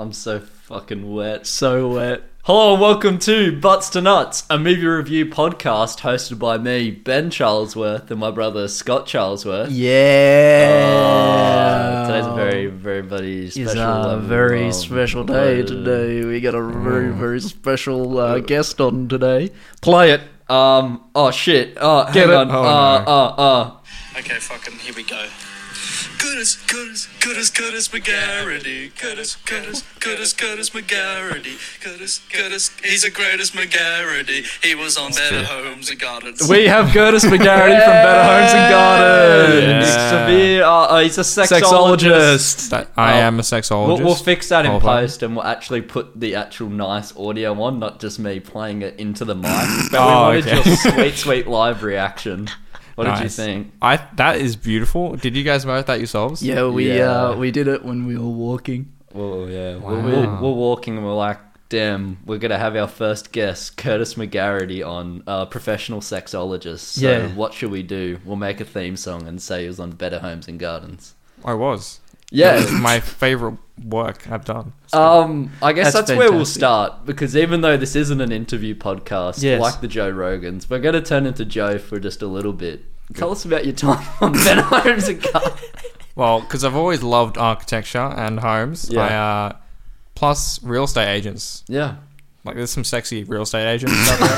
I'm so fucking wet. So wet. Hello and welcome to Butts to Nuts, a movie review podcast hosted by me, Ben Charlesworth, and my brother Scott Charlesworth. Yeah. Today's a very, very bloody special. It's a very special day today. We got a very, very special guest on today. Play it. Oh shit. Oh, Get hang it? on. Oh, Okay, fucking, here we go. Good as McGarity. Good as McGarity. Good as, he's the greatest McGarity. He was on Better Homes and Gardens. We have Curtis McGarity from Better Homes and Gardens. He's a sexologist. I am a sexologist. We'll fix that in Oh, post, and we'll actually put the actual nice audio on, not just me playing it into the mic. But Oh, we wanted okay. your sweet live reaction. What did you Nice. think? That is beautiful. Did you guys vote that yourselves? Yeah, Yeah. we did it when we were walking. Well, yeah, Wow. we're walking, and we're like, damn, we're gonna have our first guest, Curtis McGarity, on professional sexologist. So Yeah. what should we do? We'll make a theme song and say he was on Better Homes and Gardens. I was. Yeah. That was my favourite work I've done. I guess That's that's where we'll fantastic. start, because even though this isn't an interview podcast, Yes. like the Joe Rogans, we're going to turn into Joe for just a little bit. Tell us about your time on Better Homes and Gardens. Well, because I've always loved architecture and homes. Yeah. Plus real estate agents. Yeah. Like, there's some sexy real estate agents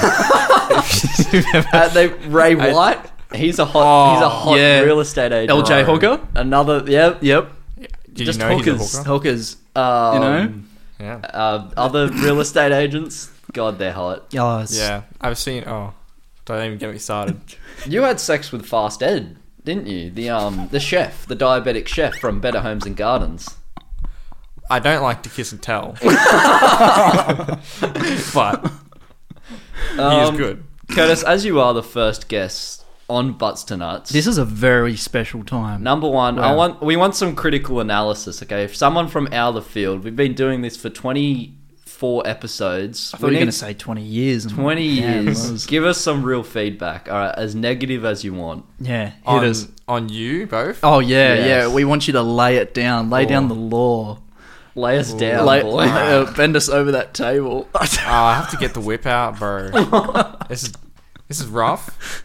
out there. Ray White, he's a hot yeah. real estate agent. LJ Hooker? Another, yep. Yep. Did Just you know hookers. he's a hooker? Hookers. know? Yeah. Other real estate agents, God, they're hot. Yeah. I've seen... Oh, don't even get me started. You had sex with Fast Ed, didn't you? The chef, the diabetic chef from Better Homes and Gardens. I don't like to kiss and tell. But he is good. Curtis, as you are the first guest on Butts to Nuts, This is a very special time. number one, Wow. we want some critical analysis. Okay, if someone from out of the field, we've been doing this for 24 episodes. I thought you were going to say 20 years. 20 Yeah, it years. was- Give us some real feedback. All right, as negative as you want. Yeah, hit us. On you both? Oh, yeah, Yes. yeah. We want you to lay it down. Lay down the law. Lay us down, Lay, boy. bend us over that table. Oh, I have to get the whip out, bro. This is rough.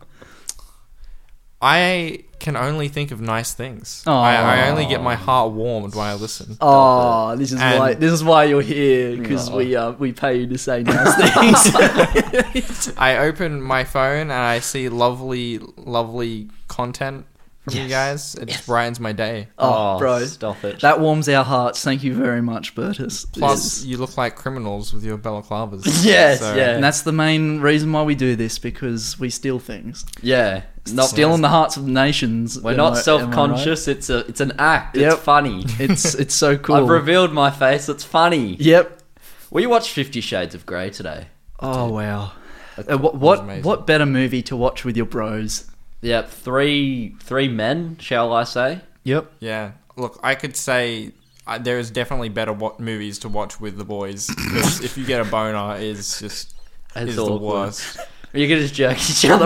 I can only think of nice things. Aw. I only get my heart warmed when I listen. Oh, this is And- why you're here, because No. we pay you to say nice things. I open my phone and I see lovely content from you guys. It just brightens my day. Oh, bro, Stop it. that warms our hearts. Thank you very much, Bertus. Plus, you look like criminals with your balaclavas. Yes, So- yeah. And that's the main reason why we do this, because we steal things. Yeah. Not Stealing the hearts of nations. We're Am not I- am I self-conscious. It's an act. Yep. It's funny. right? It's so cool. I've revealed my face. It's funny. Yep. We watched 50 Shades of Grey today. Oh wow. was What amazing. better movie to watch with your bros? Yep, three men, shall I say? Yep. Yeah. Look, I could say there is definitely better movies to watch with the boys. Because if you get a boner, it's just It's is the awkward. worst. You can just jerk each other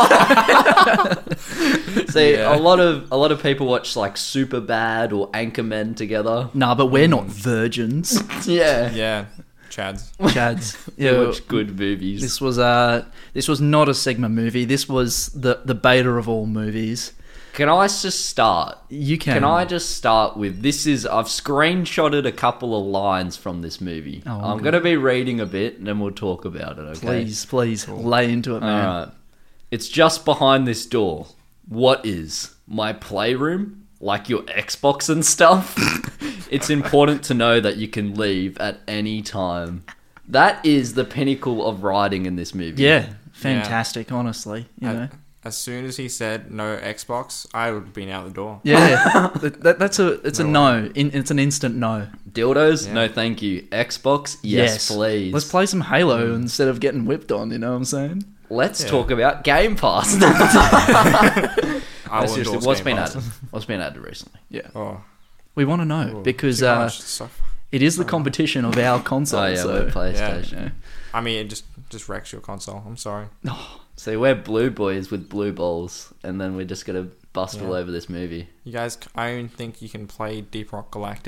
off. See, Yeah. a lot of people watch like Superbad or Anchorman together. Nah, but we're not virgins, Yeah, Yeah, Chads. Chads. we Yeah. watch good movies. This was not a Sigma movie. This was the beta of all movies. Can I just start? You can. Can I just start with this? I've screenshotted a couple of lines from this movie. Oh, I'm good. going to be reading a bit, and then we'll talk about it. Okay. Please lay into it, man. Alright. It's just behind this door. What is? My playroom? Like your Xbox and stuff? It's important to know that you can leave at any time. That is the pinnacle of writing in this movie. Yeah, fantastic. Honestly, you know. As soon as he said no Xbox, I would have been out the door. Yeah, it's a no. It's an instant no. Dildos? Yeah. No thank you. Xbox? Yes, please. Let's play some Halo instead of getting whipped on. You know what I'm saying? Let's Yeah. talk about Game Pass. I will Seriously, endorse what's Game been Pass. added? What's been added recently? Yeah. Oh, We want to know because too much stuff. it is the competition of our console. Oh yeah, so, we're PlayStation. I mean, it just wrecks your console. I'm sorry. So we're blue boys with blue balls, and then we're just gonna bust all Yeah. over this movie. You guys, I don't think you can play Deep Rock Galactic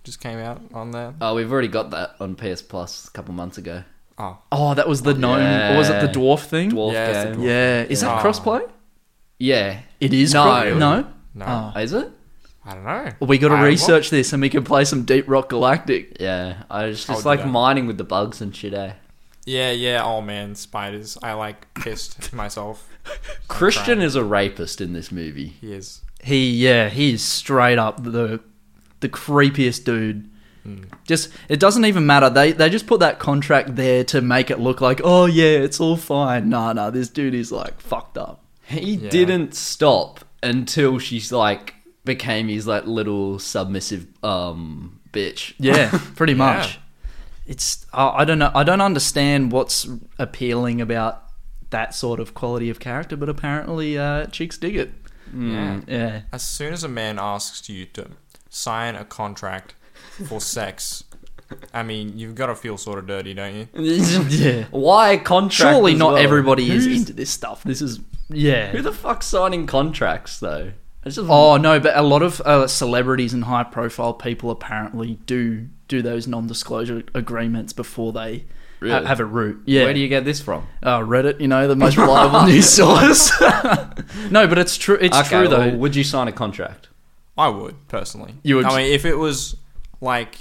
just came out on there. Oh, we've already got that on PS Plus a couple months ago. Oh, Oh, that was the gnome, or was it the dwarf thing? Dwarf Yeah, it's the game. dwarf. Yeah, is that Oh. crossplay? Yeah. It is. No. No. no. Oh. Is it? I don't know. Well, we got to I- research this, and we can play some Deep Rock Galactic. Yeah. I was I'll just do like that. mining with the bugs and shit, eh? Yeah. Oh man, spiders. I like pissed myself. Christian crying. is a rapist in this movie. He is. He is straight up the creepiest dude. Just, it doesn't even matter. They just put that contract there to make it look like, oh yeah, it's all fine. Nah, this dude is like fucked up. He Yeah. didn't stop until she's like became his like little submissive bitch. Yeah, pretty Yeah. much. It's I don't know. I don't understand what's appealing about that sort of quality of character, but apparently chicks dig it. Yeah. Yeah. As soon as a man asks you to sign a contract for sex, I mean, you've got to feel sort of dirty, don't you? Yeah. Why contract? Surely as not well? everybody is Who's- into this stuff. This is yeah. Who the fuck's signing contracts though? It's just Oh no, but a lot of celebrities and high-profile people apparently do those non-disclosure agreements before they Really? have a route. Yeah, Where do you get this from? Reddit, the most reliable news source. No, but it's true. It's Okay, true though. well, would you sign a contract? I would personally. You would- I mean, if it was like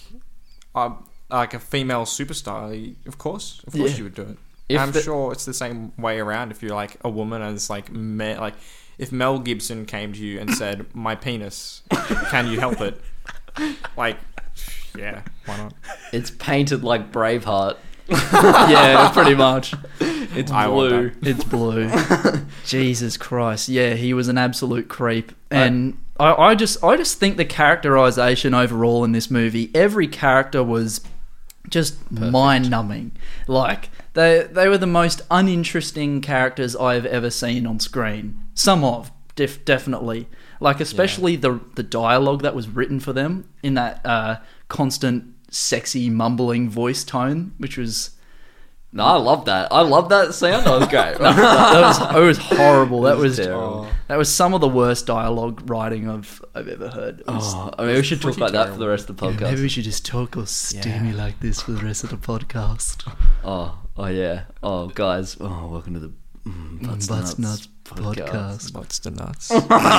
a female superstar, of course Yeah. you would do it. If I'm the- sure it's the same way around. If you're like a woman and it's like if Mel Gibson came to you and said, "My penis, can you help it?" Like, yeah, why not? It's painted like Braveheart. Yeah, pretty much. It's I want blue. that. It's blue. Jesus Christ. Yeah, he was an absolute creep. And I just think the characterization overall in this movie, every character was just mind-numbing. Like, they were the most uninteresting characters I've ever seen on screen. Some of, definitely. Like, especially the dialogue that was written for them in that constant, sexy, mumbling voice tone, which was... No, I love that. I love that sound. That was great. It was horrible. That was terrible. that was some of the worst dialogue writing I've ever heard. It was- Oh, I mean, we should talk pretty about that for terrible. the rest of the podcast. Maybe we should just talk or steamy like this for the rest of the podcast. Oh yeah. Oh, guys. Oh, welcome to the Butts Nuts podcast. What's the nuts?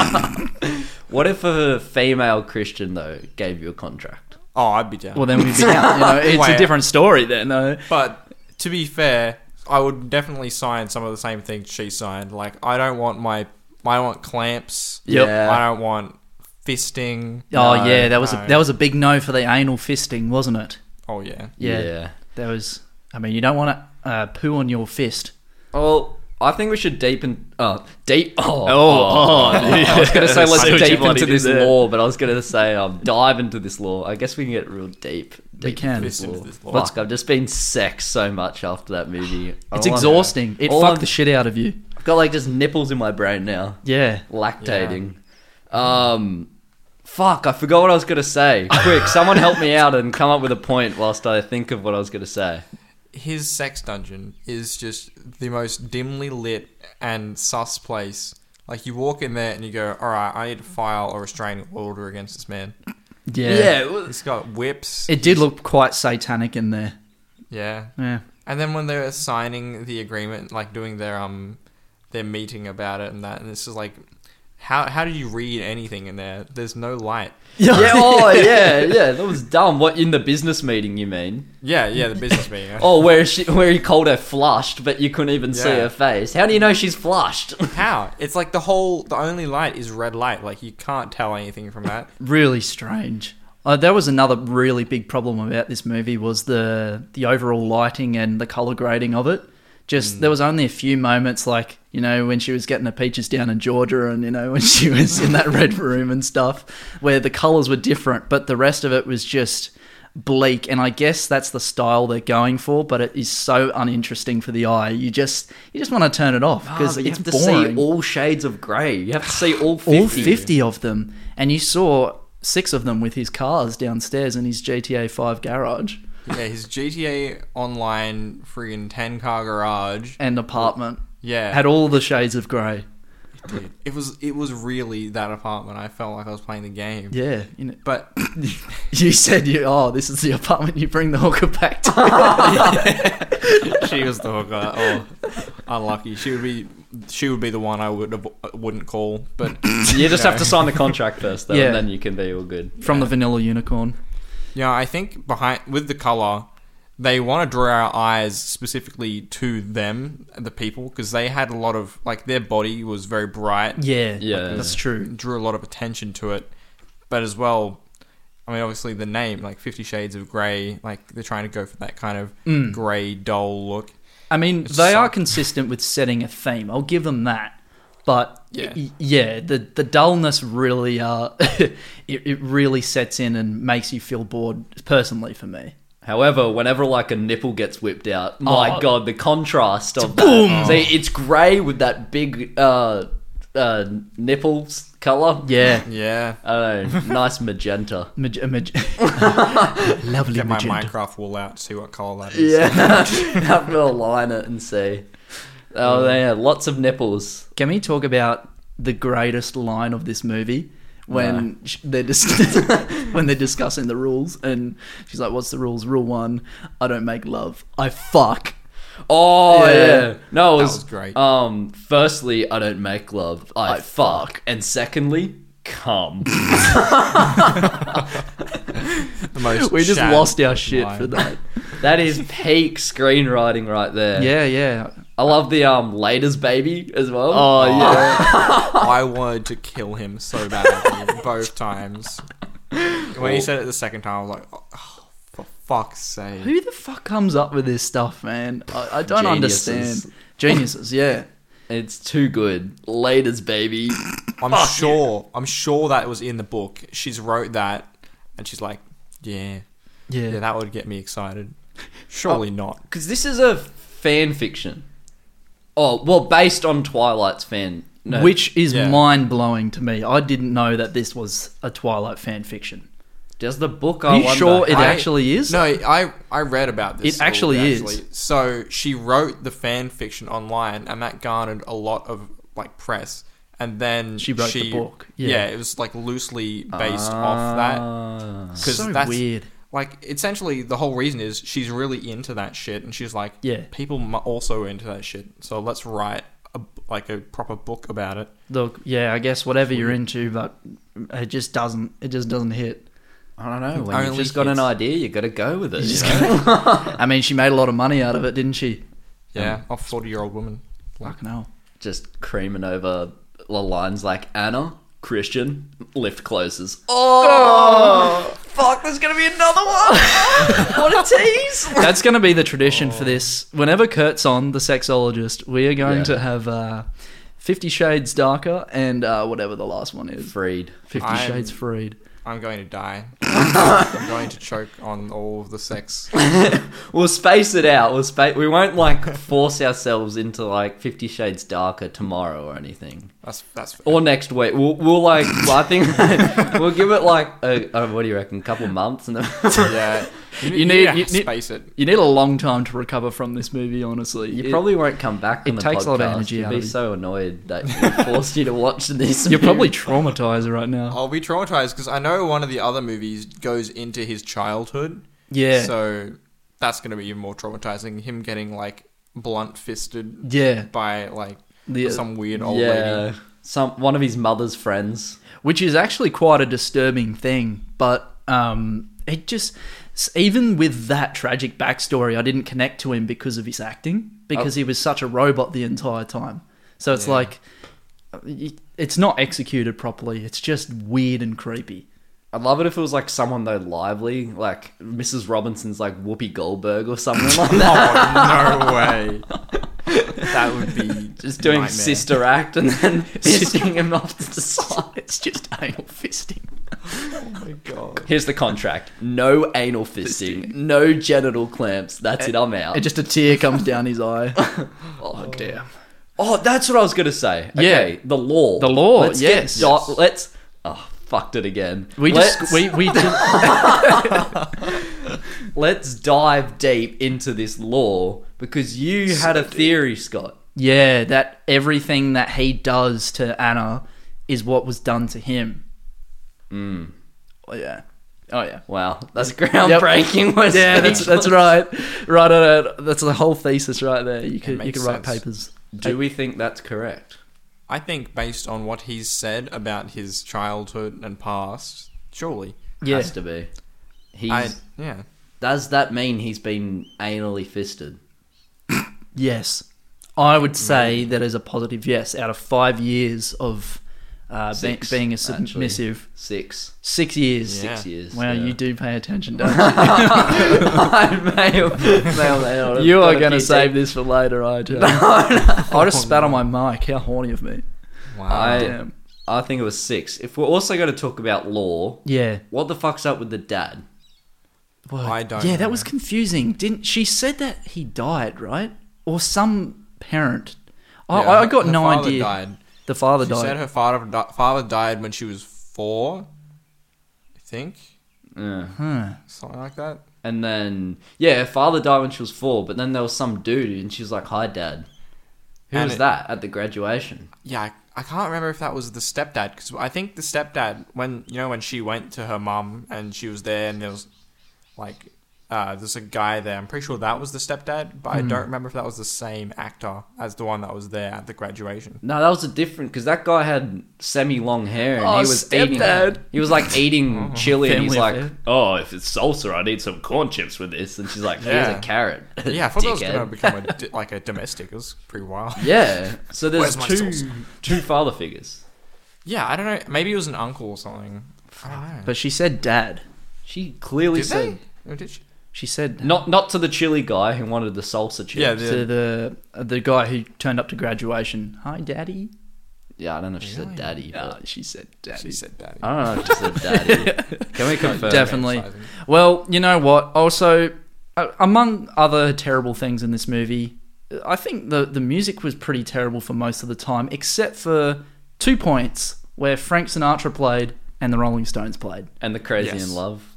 What if a female Christian though gave you a contract? Oh, I'd be down. Well, then we'd be out. It's a Wait. different story then. Though. But to be fair, I would definitely sign some of the same things she signed. Like, I don't want clamps. Yep. Yeah. I don't want fisting. Oh No, yeah, that was no. that was a big no for the anal fisting, wasn't it? Oh yeah. Yeah, that was. I mean, you don't want to poo on your fist. Well, I think we should deepen. Deep. I I was gonna say I see let's what you deep bloody into did this there. law, but I was gonna say dive into this law. I guess we can get real deep. We can. into Fist into this law. Fuck, I've just been sexed so much after that movie. It's exhausting. It all fucked I'm- the shit out of you. I've got like just nipples in my brain now, Yeah. lactating. Fuck, I forgot what I was gonna say. Quick, someone help me out and come up with a point whilst I think of what I was gonna say. His sex dungeon is just the most dimly lit and sus place. Like, you walk in there and you go, all right, I need to file a restraining order against this man. Yeah. it was- He's got whips. It did look quite satanic in there. Yeah. Yeah. And then when they're signing the agreement, like doing their meeting about it and that, and it's just like, how do you read anything in there? There's no light. yeah, oh yeah, that was dumb. What, in the business meeting you mean? Yeah, the business meeting. Oh, where he called her flushed, but you couldn't even see Yeah. her face. How do you know she's flushed? How? It's like the only light is red light. Like, you can't tell anything from that. Really strange. That was another really big problem about this movie was the overall lighting and the color grading of it. Just there was only a few moments, like, when she was getting her peaches down in Georgia, and when she was in that red room and stuff, where the colors were different, but the rest of it was just bleak. And I guess that's the style they're going for, but it is so uninteresting for the eye. You just want to turn it off because you it's have to boring. see all shades of grey. You have to see all 50. All 50 of them, and you saw 6 of them with his cars downstairs in his GTA 5 garage Yeah, his GTA Online friggin' 10-car garage. and apartment. Yeah. Had all the shades of grey. Dude, it was really that apartment. I felt like I was playing the game. Yeah, But you said this is the apartment you bring the hooker back to. she was the hooker. Oh, unlucky. She would be the one I wouldn't call. But You just have to sign the contract first, though, Yeah. and then you can be all good. From the Vanilla Unicorn. yeah, I think with the color, they want to draw our eyes specifically to them, the people, because they had a lot of like their body was very bright. Yeah, Yeah. that's true. Drew a lot of attention to it, but as well, I mean, obviously the name, like 50 Shades of Grey, like they're trying to go for that kind of grey, dull look. I mean, It's they are suck. consistent with setting a theme. I'll give them that. But Yeah. the dullness really it really sets in and makes you feel bored. Personally, for me, However, whenever like a nipple gets whipped out, my Oh. god, the contrast of boom. that. See, it's grey with that big nipples colour. yeah, Yeah, Oh. I don't know, nice magenta. lovely get my magenta. Minecraft wool out to see what colour that is. Yeah, have to align it and see. Oh, yeah, lots of nipples. Can we talk about the greatest line of this movie? When they're when they're discussing the rules, and she's like, "What's the rules? Rule 1: I don't make love. I fuck." Oh Yeah. yeah, no, it That was, was great. Firstly, I don't make love. I fuck, and secondly, come. The most We just Shad lost our shit line. for that. That is peak screenwriting right there. Yeah, yeah. I love the laters baby as well. Oh yeah. I wanted to kill him so badly both times. When he said it the second time, I was like, oh, for fuck's sake. Who the fuck comes up with this stuff, man? I don't Geniuses. understand. Geniuses, yeah. It's too good. Laters baby. I'm sure that was in the book. She's wrote that, and she's like, yeah, Yeah. that would get me excited. Surely not. Because this is a fan fiction. Oh, well, based on Twilight's fan. No, Which is Yeah. mind blowing to me. I didn't know that this was a Twilight fan fiction. does the book, Are I you wonder, sure it how- actually is? No, I read about this. It actually a is. little bit, So she wrote the fan fiction online, and that garnered a lot of like press. And then She wrote the book, yeah. Yeah, it was like loosely based off that. Ah. 'Cause So that's- weird. Like, essentially, the whole reason is she's really into that shit, and she's like, Yeah. people also into that shit, so let's write a proper book about it. Look, yeah, I guess whatever you're into, but it just doesn't hit. I don't know. When Only you've just got an hits. idea, you got to go with it. You just you know? I mean, she made a lot of money out of it, didn't she? Yeah, a 40-year-old woman. Fucking hell. Just creaming over the lines like Anna, Christian, lift closes. Oh, fuck! There's gonna be another one. What a tease! That's going to be the tradition for this. Whenever Kurt's on, the sexologist, we are going Yeah. to have 50 Shades Darker and whatever the last one is. Freed. 50 I'm- Shades Freed. I'm going to die. I'm going to choke on all of the sex. We'll space it out. We won't like force ourselves into like 50 Shades Darker tomorrow or anything, That's fair. or next week. We'll like. I think we'll give it like what do you reckon? A couple months and then. Yeah, You need- to you need- space it. You need a long time to recover from this movie, honestly. You probably won't come back. it On the takes a lot of podcast. energy You'd out be of you. so annoyed that we forced you to watch this. You're probably traumatized right now. I'll be traumatized because I know one of the other movies goes into his childhood. Yeah. So that's going to be even more traumatizing. Him getting like blunt fisted Yeah. by like The- some weird old yeah, lady. one of his mother's friends. Which is actually quite a disturbing thing, but it just, even with that tragic backstory, I didn't connect to him because of his acting, because he was such a robot the entire time. So it's Yeah. like, it's not executed properly. It's just weird and creepy. I'd love it if it was like someone though lively, like Mrs. Robinson's like Whoopi Goldberg or something like that. Oh no way! That would be Just doing nightmare. sister act and then fisting him off to the side. It's just anal fisting. Oh my god! Here's the contract: no anal fisting, no genital clamps. That's it. I'm out. And just a tear comes down his eye. Oh, damn. Oh, that's what I was gonna say. Yeah. Okay, the law. The law, Let's yes. let's. Oh, fucked it again. We Let's- just, we did, Let's dive deep into this law because you had a theory, Scott. Yeah, that everything that he does to Anna is what was done to him. Mm. Oh yeah. Oh yeah. Wow, that's groundbreaking. We're Yeah, that's speechless. right. That's the whole thesis right there. You could makes write sense. papers. Do we think that's correct? I think based on what he's said about his childhood and past, surely. Yeah. Has to be. He's. Yeah. Does that mean he's been anally fisted? Yes. I would say that is a positive yes. Out of 5 years of Six, being a actually. submissive, 6. 6 years. Yeah. 6 years. Wow, yeah. you do pay attention, don't I may have you? You are going to save this for later, I do. I just spat on my mic. How horny of me. Wow. Damn. I think it was 6. If we're also going to talk about law, Yeah. what the fuck's up with the dad? Well, I don't Yeah, know. that was confusing. Didn't she said that he died, right? Or some parent. I got her no father idea. Died. The father She died. said her father died when she was 4, I think. Yeah. Huh. Something like that. And then, yeah, her father died when she was 4, but then there was some dude, and she was like, "Hi, Dad." Who And was that at the graduation? Yeah, I can't remember if that was the stepdad, because I think the stepdad, when she went to her mum and she was there and there was like there's a guy there, I'm pretty sure that was the stepdad, but I don't remember if that was the same actor as the one that was there at the graduation. No, that was a different, because that guy had semi-long hair, and Oh, he was eating. stepdad. He was like eating chili, and he's Family like, affair. "Oh, if it's salsa, I need some corn chips with this." And she's like, "Here's Yeah. a carrot." Yeah, I thought that was Dickhead. going to become a domestic. It was pretty wild. Yeah, so there's Where's my salsa? two father figures. Yeah, I don't know. Maybe it was an uncle or something. I don't know. But she said dad. She clearly Did said they? Or did she? She said not to the chili guy who wanted the salsa chips. Yeah, to the guy who turned up to graduation. Hi, daddy. Yeah, I don't know if she said Really? daddy, but Oh, she said daddy. She said daddy. I don't know if she said daddy. Can we confirm? Definitely. Sizing. Well, you know what? Also, among other terrible things in this movie, I think the music was pretty terrible for most of the time, except for 2 points where Frank Sinatra played and the Rolling Stones played. And the Crazy Yes. in Love.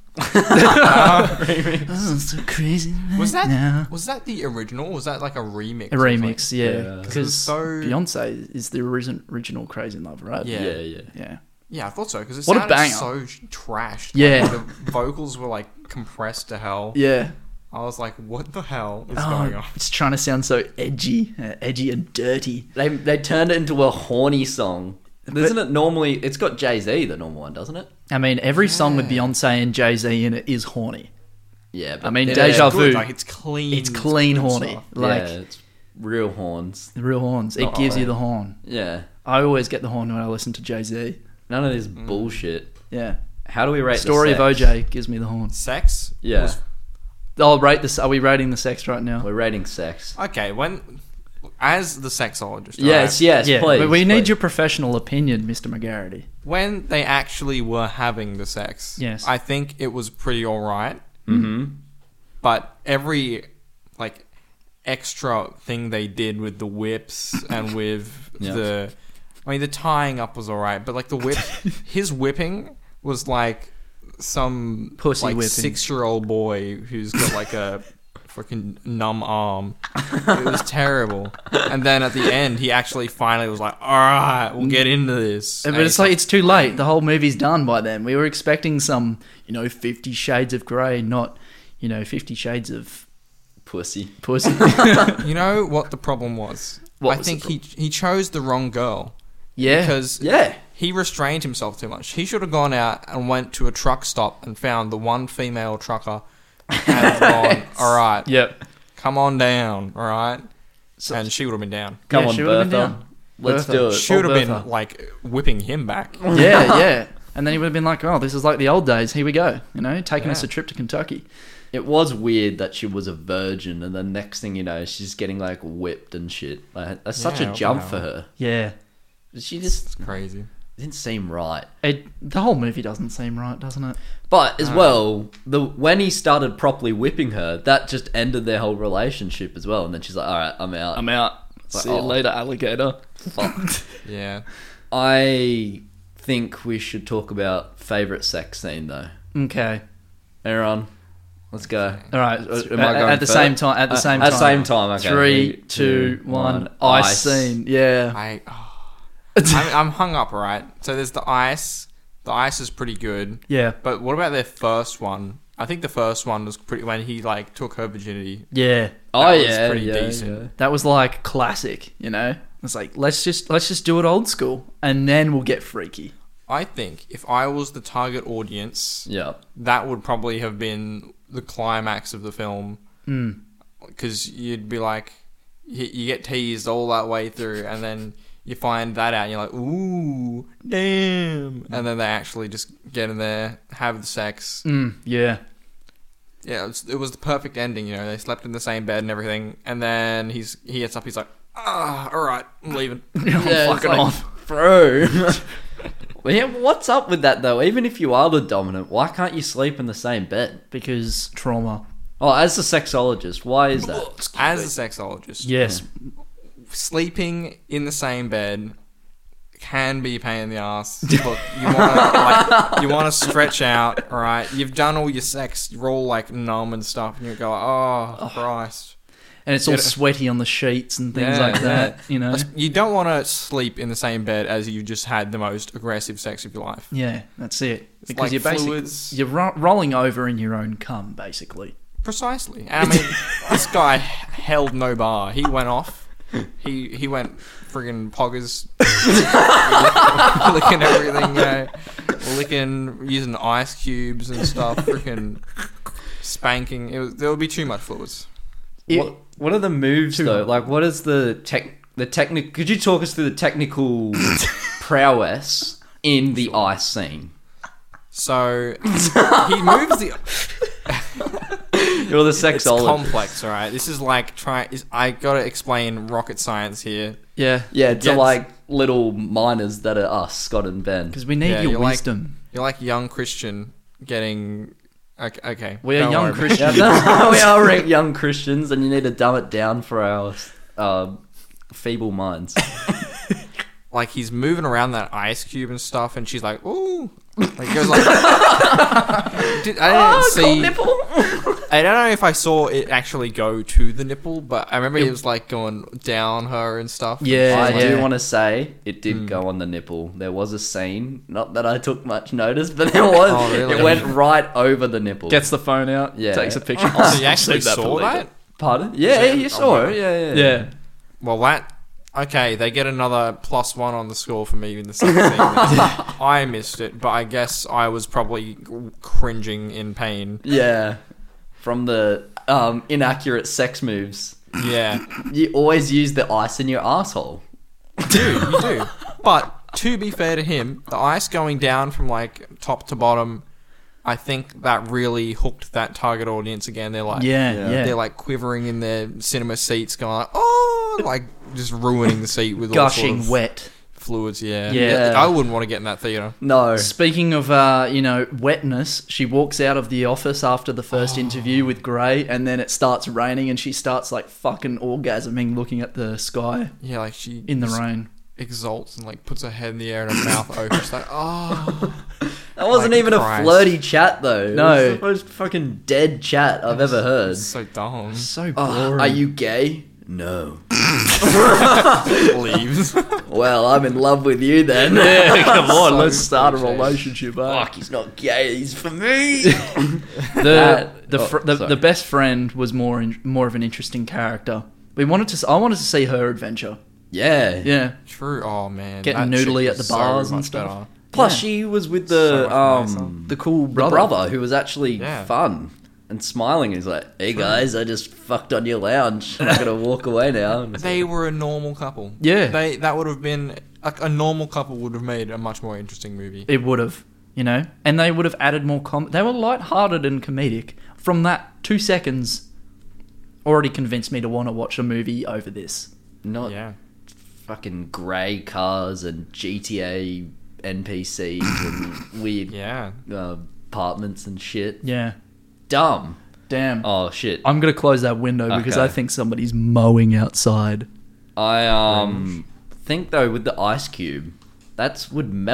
Oh, so crazy. Was that now. was that the original? Or was that like a remix? A or remix? something? Yeah, Yeah. because It was so- Beyonce is the original Crazy in Love, right? Yeah. Yeah. Yeah. Yeah, I thought so because it What a sounded banger. so trashed. Yeah. Like, the vocals were like compressed to hell. Yeah. I was like, what the hell is Oh, going on? it's trying to sound so edgy and dirty. They turned it into a horny song. Isn't it normally? It's got Jay-Z, the normal one, doesn't it? I mean, every song with Yeah. Beyonce and Jay-Z in it is horny. Yeah. But I mean, yeah, Deja It's good, Vu. like it's clean. It's clean good horny. stuff. Like, yeah, it's real horns. the real horns. It Not gives you right. the horn. Yeah. I always get the horn when I listen to Jay-Z. None of this bullshit. Yeah. How do we rate Story the of sex? OJ gives me the horn. Sex. Yeah. was- I'll rate this. Are we rating the sex right now? We're rating sex. okay. As the sexologist. Yes, right, yes, yeah, please. but we need please. your professional opinion, Mr. McGarity. when they actually were having the sex. Yes. I think it was pretty alright. Mhm. But every like extra thing they did with the whips and with Yeah. the tying up was alright, but like the whip, his whipping was like some Pussy like whipping. 6-year-old boy who's got like a fucking numb arm. It was terrible. And then at the end, he actually finally was like, "Alright, we'll get into this." But it's like it's too late. The whole movie's done by then. We were expecting some, 50 Shades of Grey, not, 50 Shades of Pussy. Pussy. you know what the problem was? What I was the think he chose the wrong girl. Yeah. Because Yeah. he restrained himself too much. He should have gone out and went to a truck stop and found the one female trucker and gone, "Alright, Yep. come on down, alright?" So- And she would have been down. Come Yeah, on, she would've been Bertha. down. Let's Bertha. do it. She would have Bertha. been like whipping him back. Yeah, yeah. And then he would have been like, oh, this is like the old days. Here we go. Taking us Yeah. a trip to Kentucky. It was weird that she was a virgin, and the next thing you know, she's getting like whipped and shit. Like, that's such Yeah, a jump wow. for her. Yeah. She just It's crazy. didn't seem right. The whole movie doesn't seem right, doesn't it? But as well, when he started properly whipping her, that just ended their whole relationship as well. And then she's like, "All right, I'm out." out. like, See you later, alligator. Fucked. Yeah. I think we should talk about favorite sex scene though. Okay. Aaron, Let's go. All right, Am I at, going at the first? same time. At the same time. At the same time. Okay. 3, 2, 1. Ice scene. Yeah. I'm hung up, right? So there's the ice. The ice is pretty good. Yeah. But what about their first one? I think the first one was pretty when he like took her virginity. Yeah. Oh was yeah, pretty yeah, decent. yeah. That was like classic, you know? It's like let's just do it old school and then we'll get freaky. I think if I was the target audience, Yeah. that would probably have been the climax of the film. Because you'd be like, you get teased all that way through, and then you find that out, and you're like, ooh, damn. And then they actually just get in there, have the sex. Yeah. Yeah, it was the perfect ending, you know. They slept in the same bed and everything, and then he gets up, he's like, all right, I'm leaving. Yeah, fucking off. bro. Well, yeah, what's up with that though? Even if you are the dominant, why can't you sleep in the same bed? Because trauma. Oh, as a sexologist, why is that? As a sexologist, Yes. sleeping in the same bed can be a pain in the ass. Look, you want to stretch out, all right? You've done all your sex, you're all like numb and stuff, and you go, oh, Christ. And it's all Yeah. sweaty on the sheets and things Yeah, like that, you know? You don't want to sleep in the same bed as you just had the most aggressive sex of your life. Yeah, that's it. Because like you're basically fluids. you're rolling over in your own cum, basically. Precisely. And I mean, this guy held no bar. He went off. He went friggin' poggers, licking everything, you know, using ice cubes and stuff, freaking spanking. There would be too much fluids. What are the moves though? Like, what is the technical? Could you talk us through the technical prowess in the ice scene? So he moves the. You're the It's sexologist. complex, all right. This is like I gotta explain rocket science here. Yeah. Yeah, to Yes. like little miners that are us, Scott and Ben. Because we need Yeah, your you're like- wisdom. You're like young Christian getting. Okay, We are don't young worry about it. Christians. We are young Christians, and you need to dumb it down for our feeble minds. Like he's moving around that ice cube and stuff, and she's like, "Ooh!" Like he goes like, I didn't see. I don't know if I saw it actually go to the nipple, but I remember it was like going down her and stuff. Yeah. I do want to say it did go on the nipple. There was a scene, not that I took much notice, but there was. Oh, really? It went right over the nipple. Gets the phone out, Yeah. takes a picture. So you actually Save that for saw later. that? Pardon? Yeah, that- you saw oh, it. Yeah. Yeah. Well, that. Okay, they get another +1 on the score for me in the second scene. I missed it, but I guess I was probably cringing in pain. Yeah. From the inaccurate sex moves. Yeah. You always use the ice in your asshole. You do. But to be fair to him, the ice going down from like top to bottom, I think that really hooked that target audience again. They're like, Yeah. they're like quivering in their cinema seats, going like, oh, like just ruining the seat with all sort Gushing of wet. fluids. Yeah. Yeah. I wouldn't want to get in that theater. No. Speaking of, wetness, she walks out of the office after the first interview with Gray, and then it starts raining, and she starts like fucking orgasming, looking at the sky Yeah, like she in the just rain. exalts and like puts her head in the air and her mouth open. She's like, oh, That wasn't Like even Christ. a flirty chat though. No. It was the most fucking dead chat I've ever heard. it's so dumb. So Oh, boring. are you gay? No. Leaves. Well, I'm in love with you then. Yeah, come on, So let's start a cliche. relationship. Fuck, he's not gay. He's for me. The best friend was more of an interesting character. I wanted to see her adventure. Yeah. Yeah, True. Oh man, Getting that chick noodly at was the bars so and much stuff. better. Plus, Yeah. she was with So the much nicer. the cool the brother. brother who was actually Yeah. fun and smiling. He's like, "Hey guys, I just fucked on your lounge. I'm gonna walk away now." And it's They were a normal couple. Yeah. that would have been a normal couple would have made a much more interesting movie. It would have, and they would have added more They were light-hearted and comedic. From that 2 seconds, already convinced me to want to watch a movie over this. not Yeah. fucking grey cars and GTA NPCs and weird Yeah. apartments and shit. Yeah. Dumb. Damn. Oh shit. I'm gonna close that window because Okay. I think somebody's mowing outside. I think though with the ice cube, that would melt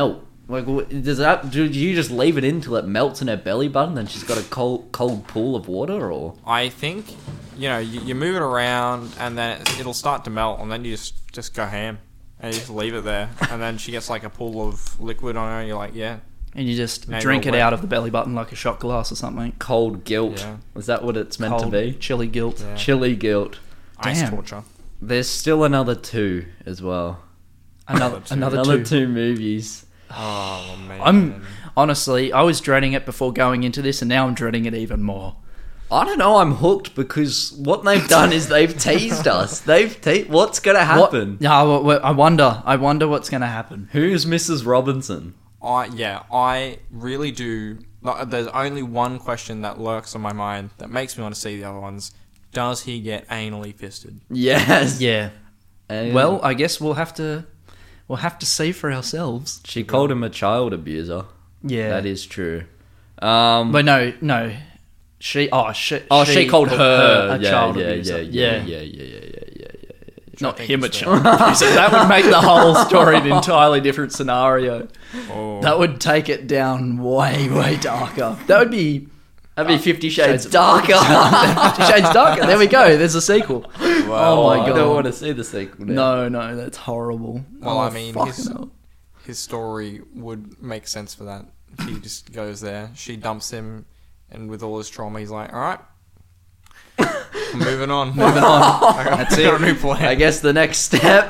Like, does that? Do you just leave it in till it melts in her belly button, then she's got a cold pool of water, or? I think, you move it around and then it'll start to melt, and then you just go ham and you just leave it there, and then she gets like a pool of liquid on her, and you're like, yeah. And you just Now drink you're it wet. out of the belly button like a shot glass or something. Cold guilt. Yeah. Is that what it's meant Cold, to be? chilly guilt. Yeah. Chilly guilt. Ice Damn. torture. There's still another 2 as well. Another Another two. 2 movies. Oh man. Honestly, I was dreading it before going into this, and now I'm dreading it even more. I don't know. I'm hooked because what they've done is they've teased us. What's gonna happen? I wonder what's going to happen. Who's Mrs. Robinson? I really do. There's only one question that lurks on my mind that makes me want to see the other ones. Does he get anally fisted? Yes. Yeah. And Well, I guess we'll have to see for ourselves. she called him a child abuser. Yeah. That is true. But no. She called her a child abuser. Yeah. Not think him a it's child abuser. That would make the whole story an entirely different scenario. Oh. That would take it down way, way darker. That'd be 50 Shades Darker. 50 Shades Darker. There we go. There's a sequel. Well, Oh my I god. don't want to see the sequel now. No, that's horrible. Well, Oh, I mean, fucking hell. his story would make sense for that. He just goes there. She dumps him, and with all his trauma, he's like, "All right, I'm moving on. Moving on. That's it. Got a new plan." I guess the next step.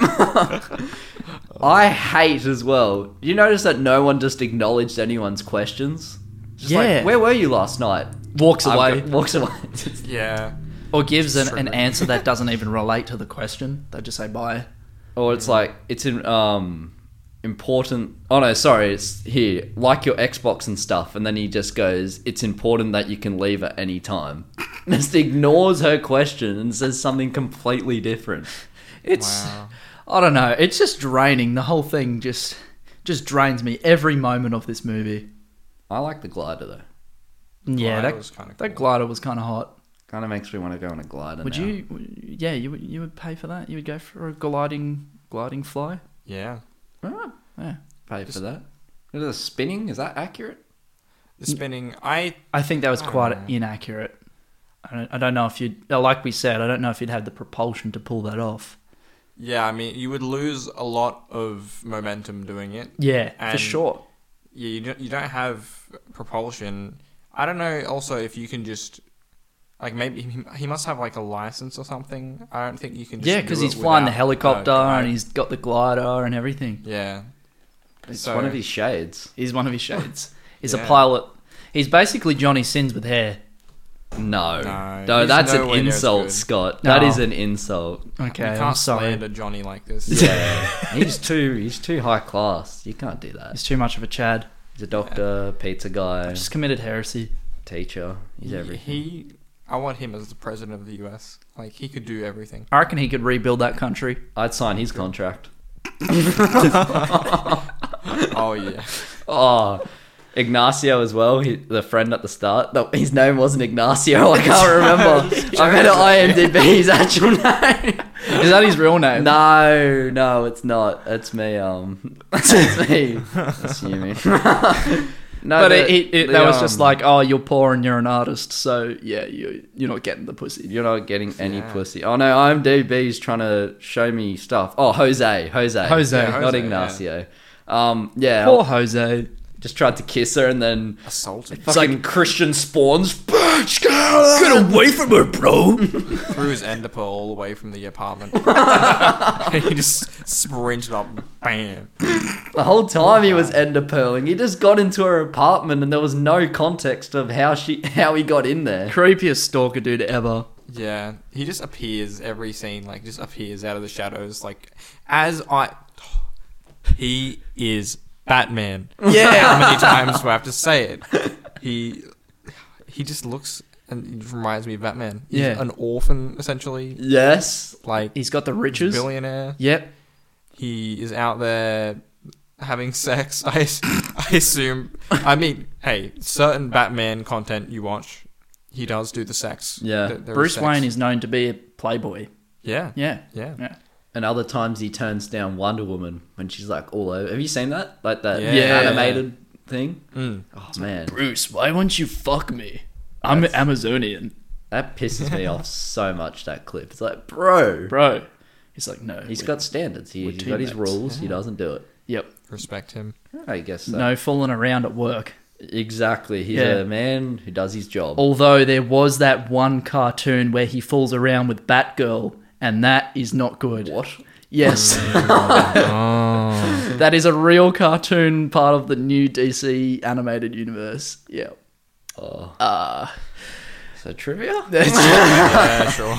I hate as well. You notice that no one just acknowledged anyone's questions? Just Yeah. like, where were you last night? Walks away. Walks away. Yeah. Or gives an Triggering. answer that doesn't even relate to the question. They just say bye. Or it's like, it's important. Oh no, sorry, it's here. Like your Xbox and stuff. And then he just goes, it's important that you can leave at any time. Just ignores her question and says something completely different. It's Wow. I don't know. It's just draining. The whole thing just drains me every moment of this movie. I like the glider though. Yeah, Glider was kinda that cool. glider was kind of hot. Kind of makes me want to go on a glider Would now. you? Yeah, you would pay for that. You would go for a gliding fly. Yeah. Ah, Yeah, pay for that. Is it spinning? Is that accurate? The spinning. I I think that was quite know. inaccurate. I don't know if you'd, like we said, I don't know if you'd have the propulsion to pull that off. I mean, you would lose a lot of momentum doing it. Yeah, for And- sure. Yeah, you don't have propulsion. I don't know. Also, if you can just like maybe he must have like a license or something. I don't think you can. Just Yeah, do because it he's flying the without- helicopter right. and he's got the glider and everything. Yeah. It's So- one of his shades. He's one of his shades. He's a Yeah. pilot. He's basically Johnny Sins with hair. No, No, he's that's an nowhere near as insult, good. Scott. No. That is an insult. Okay, You I'm can't sorry. slander Johnny like this. Yeah, he's too high class. You can't do that. He's too much of a Chad. He's a doctor, pizza guy, Just committed heresy. teacher. He's everything. I want him as the president of the US. Like he could do everything. I reckon he could rebuild that country. I'd sign his contract. Oh yeah. Oh, Ignacio as well. The friend at the start. No, his name wasn't Ignacio. I can't remember. I read it IMDb. His actual name. Is that his real name? No, it's not. It's me. It's me. Assuming. No, But the, that was just like, oh, you're poor and you're an artist, so yeah, you're not getting the pussy. you're not getting any Yeah. pussy. Oh no, IMDb's trying to show me stuff. Oh, Jose, Jose. not Jose, Ignacio. Yeah, Poor Jose. just tried to kiss her and then Assaulted. fucking Christian spawns. Bitch, get away from her, bro. Threw his ender pearl all the way from the apartment. He just sprinted up. Bam. The whole time he was ender pearling. He just got into her apartment and there was no context of how he got in there. Creepiest stalker dude ever. Yeah, he just appears every scene. Like just appears out of the shadows. Like he is Batman. Yeah. How many times do I have to say it? He just looks and it reminds me of Batman. He's Yeah. an orphan essentially. Yes. Like He's got the riches. billionaire. Yep. He is out there having sex. I assume. I mean, hey, certain Batman content you watch, he does do the sex. Yeah. There is Bruce sex. Wayne is known to be a playboy. Yeah. Yeah. Yeah. Yeah. and other times he turns down Wonder Woman when she's like all over. Have you seen that? Like that Yeah. animated thing? Mm. Oh man, Bruce, why won't you fuck me? I'm Amazonian. that pisses me off so much. That clip. It's like, bro, Bro. He's like, no. he's got standards. He's got his teammates. rules. He doesn't do it. Yep. Respect him. I guess so. No fooling around at work. Exactly. He's Yeah. a man who does his job. Although there was that one cartoon where he fools around with Batgirl, and that is not good. What? Yes. That is a real cartoon part of the new DC animated universe. Yeah. Oh. So trivia? Yeah, sure.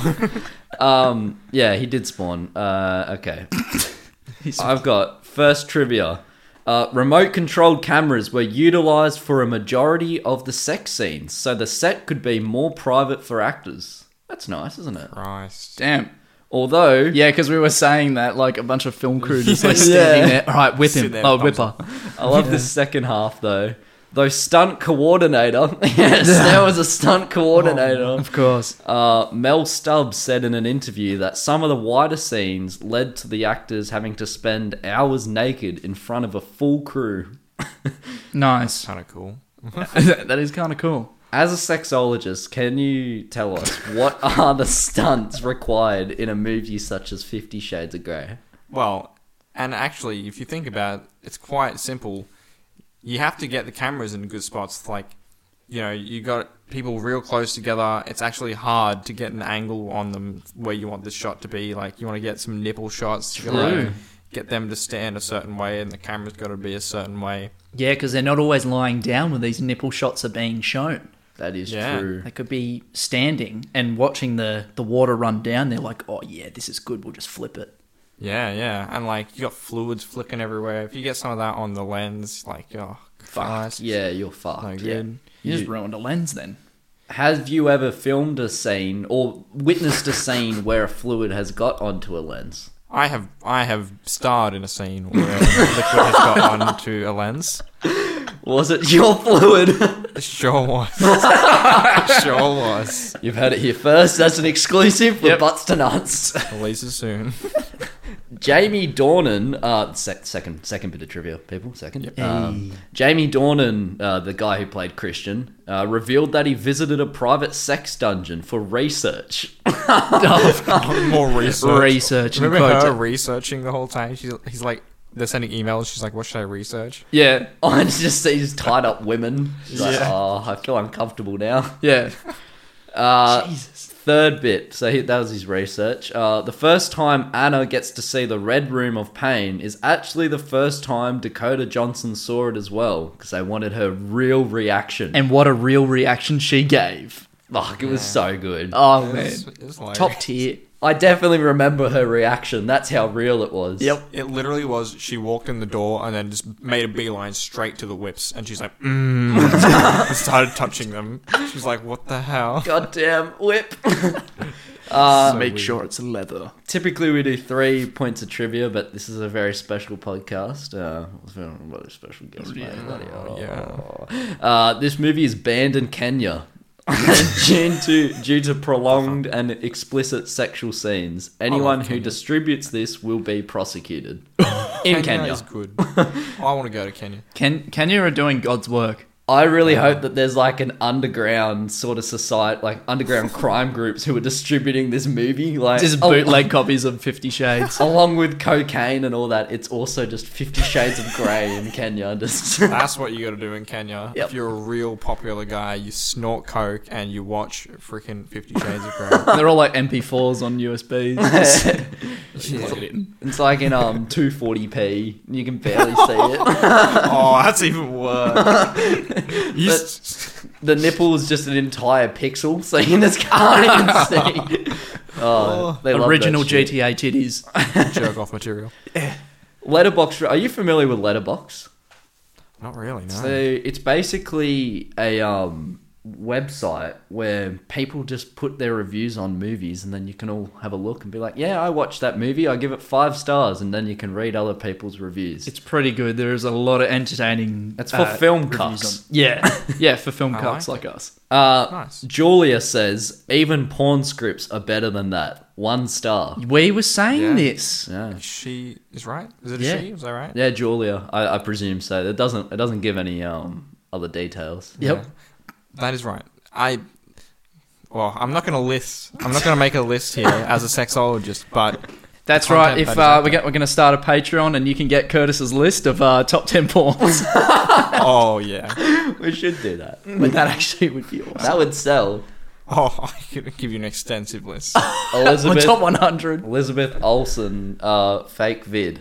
Yeah, he did spawn. Okay. I've got first trivia. Remote controlled cameras were utilized for a majority of the sex scenes, so the set could be more private for actors. That's nice, isn't it? Christ. Damn. Although, Yeah, because we were saying that like a bunch of film crew just like Yeah. standing there. All right, whip Sit him. there, Oh, thumbs whip her. I love the second half though. Though stunt coordinator, yes, there was a stunt coordinator. Of course. Mel Stubbs said in an interview that some of the wider scenes led to the actors having to spend hours naked in front of a full crew. Nice. Kind of cool. That is kind of cool. As a sexologist, can you tell us what are the stunts required in a movie such as 50 Shades of Grey? Well, and actually, if you think about it, it's quite simple. You have to get the cameras in good spots. Like, you know, you got people real close together. It's actually hard to get an angle on them where you want this shot to be. Like, you want to get some nipple shots. You gotta, True. like, get them to stand a certain way, and the camera's got to be a certain way. Yeah, because they're not always lying down when these nipple shots are being shown. That is Yeah. true. They could be standing and watching the water run down. They're like, oh, yeah, this is good. We'll just flip it. Yeah, yeah. And, like, you got fluids flicking everywhere. If you get some of that on the lens, like, oh, Christ. Yeah, you're fucked. No Yeah. good. You just ruined a lens then. Have you ever filmed a scene or witnessed a scene where a fluid has got onto a lens? I have starred in a scene where liquid has got onto a lens. Was it your fluid? It sure was. Sure was. You've heard it here first. That's an exclusive for Butts to Nuts. Releases soon. Jamie Dornan, second bit of trivia, people. Second. Hey. Jamie Dornan, the guy who played Christian, revealed that he visited a private sex dungeon for research. More research. Research. and Remember her quote- research the whole time? He's like, they're sending emails. She's like, what should I research? Yeah. I just see these tied up women. She's like, Yeah. oh, I feel uncomfortable now. Yeah. Jesus. Third bit. So that was his research. The first time Anna gets to see the Red Room of Pain is actually the first time Dakota Johnson saw it as well, because they wanted her real reaction. And what a real reaction she gave. Fuck, it was so good. Oh, man. It's like, Top tier. I definitely remember her reaction. That's how real it was. Yep. It literally was, she walked in the door and then just made a beeline straight to the whips. And she's like, and started touching them. She's like, what the hell? Goddamn whip. Make sure it's leather. Typically we do 3 points of trivia, but this is a very special podcast. What a special guest. Yeah. This movie is banned in Kenya due to prolonged and explicit sexual scenes. Anyone who Kenya. distributes this will be prosecuted in Kenya. is good. I want to go to Kenya. Kenya are doing God's work. I really hope that there's like an underground sort of society, like underground crime groups who are distributing this movie, like Just bootleg copies of 50 Shades. along with cocaine and all that. It's also just 50 Shades of Grey in Kenya. Just That's what you got to do in Kenya. Yep. If you're a real popular guy, you snort coke and you watch freaking 50 Shades of Grey. They're all like MP4s on USBs. Just plug it in. it's like in 240p. You can barely see it. Oh, that's even worse. The nipple is just an entire pixel, so you just can't even see. Oh, they love Original that shit. GTA titties. Jerk off material. Letterbox. Are you familiar with Letterbox? Not really, no. So it's basically a website where people just put their reviews on movies, and then you can all have a look and be like, yeah, I watched that movie, I give it 5 stars, and then you can read other people's reviews. It's pretty good. There's a lot of entertaining. That's for film reviews cucks. Yeah, for film I cucks like like us. Nice. Julia says, even porn scripts are better than that. 1 star. We were saying Yeah. this. Yeah. She is right. Is it a Yeah. she? Was that right? Yeah, Julia. I presume so. It doesn't give any other details. Yep. Yeah. That is right. I'm not going to make a list here as a sexologist, but That's content right. If that is out we're going to start a Patreon, and you can get Curtis's list of top 10 porns. oh yeah. We should do that. But that actually would be awesome. That would sell. Oh, I could give you an extensive list. On Elizabeth top 100. Elizabeth Olsen, fake vid.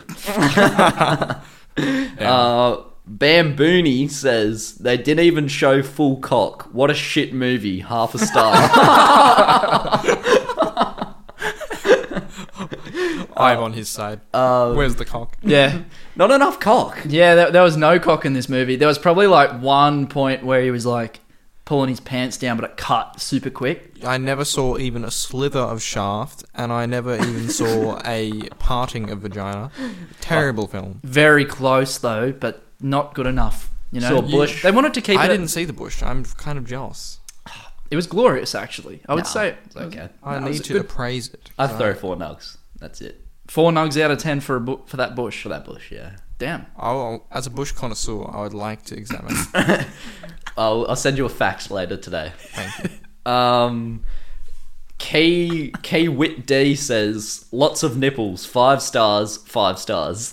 Bambooni says they didn't even show full cock. What a shit movie. Half a star. I'm on his side. Where's the cock? Yeah. Not enough cock. Yeah, there was no cock in this movie. There was probably like one point where he was like pulling his pants down, but it cut super quick. I never saw even a slither of shaft, and I never even saw a parting of vagina. Terrible film. Very close though, but not good enough. You know, Saw bush. They wanted to keep I it. didn't see the bush. I'm kind of jealous. It was glorious, actually. I would Nah, say it's okay. I No, it was need to good. appraise it. I'd throw 4 nugs. That's it. 4 nugs out of 10 for for that bush. For that bush, yeah. Damn. As a bush connoisseur, I would like to examine. I'll send you a fax later today. Thank you. K Wit D says lots of nipples, 5 stars, 5 stars.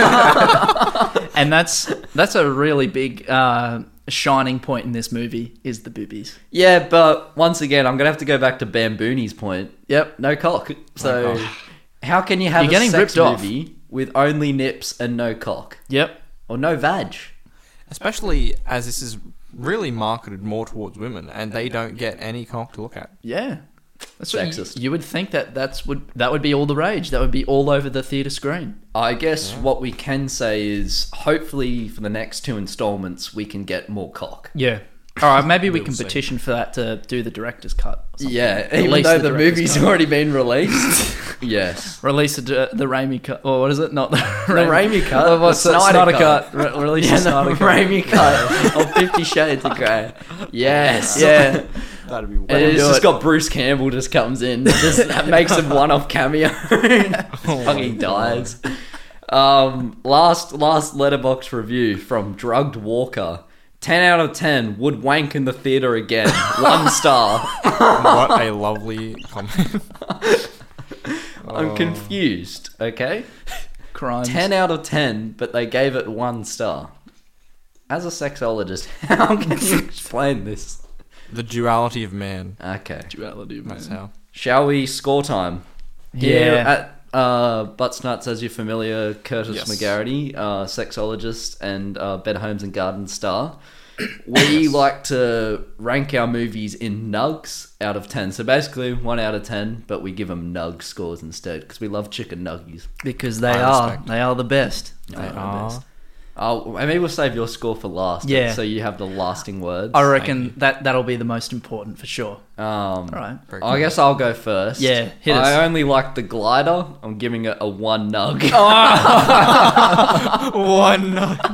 And that's a really big shining point in this movie is the boobies. Yeah, but once again, I'm gonna have to go back to Bambooni's point. Yep. No cock. So how can you have You're a getting sex ripped off. movie with only nips and no cock Yep. or no vag? Especially as this is really marketed more towards women, and they don't get any cock to look at. Yeah. That's what Sexist. you would think that would be all the rage. That would be all over the theatre screen. I guess what we can say is hopefully for the next 2 installments we can get more cock. Yeah. All right, maybe we We'll can see. petition for that to do the director's cut. or something. Yeah, Release even though the director's movie's cut. already been released. Yes. Release the Raimi cut. Or what is it? Not the Raimi cut. Well, what's The the Snyder Snyder cut. cut? Release Yeah, the the Snyder cut. Raimi cut of 50 Shades of Grey. Yes. Yeah. That'd be And Let him it's do just it. got Bruce Campbell just comes in, just makes a one-off cameo, fucking dies. Last letterbox review from Drugged Walker. 10 out of 10. Would wank in the theater again. 1 star. What a lovely comment. I'm confused. Okay, Crimes. 10 out of 10, but they gave it 1 star. As a sexologist, how can you explain this? The duality of man. Okay. Duality, man. That's how. Shall we score time? Here Yeah. at Butts Nuts, as you're familiar, Curtis Yes. McGarity, sexologist and Bed Homes and Gardens star. We like to rank our movies in nugs out of 10. So basically 1 out of 10, but we give them nug scores instead because we love chicken nuggies. Because they I are. respect. They are the best. They are the are. best. Oh, maybe we'll save your score for last. Yeah. So you have the lasting words. I reckon that'll be the most important for sure. All right. Very I guess I'll go first. Yeah, hit us. I only like the glider. I'm giving it a 1 nug. One night.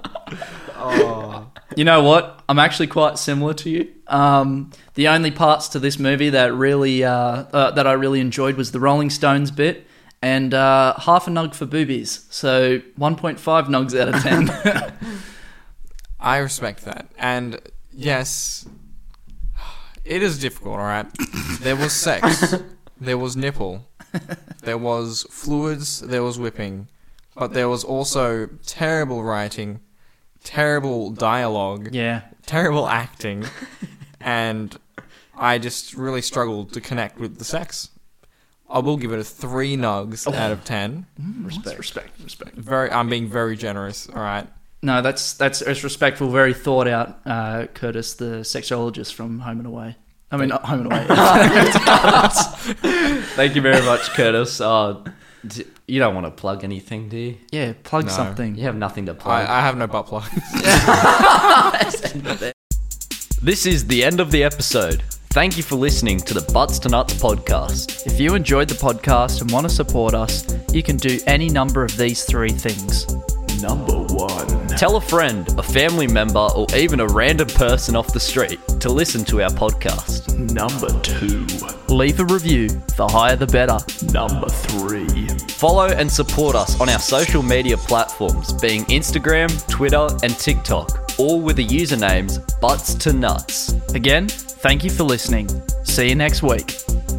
You know what? I'm actually quite similar to you. The only parts to this movie that really that I really enjoyed was the Rolling Stones bit and half a nug for boobies. So 1.5 nugs out of 10. I respect that. And yes, it is difficult, alright? There was sex. There was nipple. There was fluids. There was whipping. But there was also terrible writing, terrible dialogue, Yeah. terrible acting, and I just really struggled to connect with the sex. I will give it a 3 nugs out of 10. Respect. I'm being very generous, alright? No, that's respectful, very thought out, Curtis, the sexologist from Home and Away. I mean, not Home and Away. Thank you very much, Curtis. You don't want to plug anything, do you? Yeah, plug No. something. You have nothing to plug. I have no butt plugs. This is the end of the episode. Thank you for listening to the Butts to Nuts podcast. If you enjoyed the podcast and want to support us, you can do any number of these 3 things. Number 1. Tell a friend, a family member, or even a random person off the street to listen to our podcast. Number 2. Leave a review. The higher the better. Number 3. Follow and support us on our social media platforms, being Instagram, Twitter, and TikTok, all with the usernames Butts to Nuts. Again, thank you for listening. See you next week.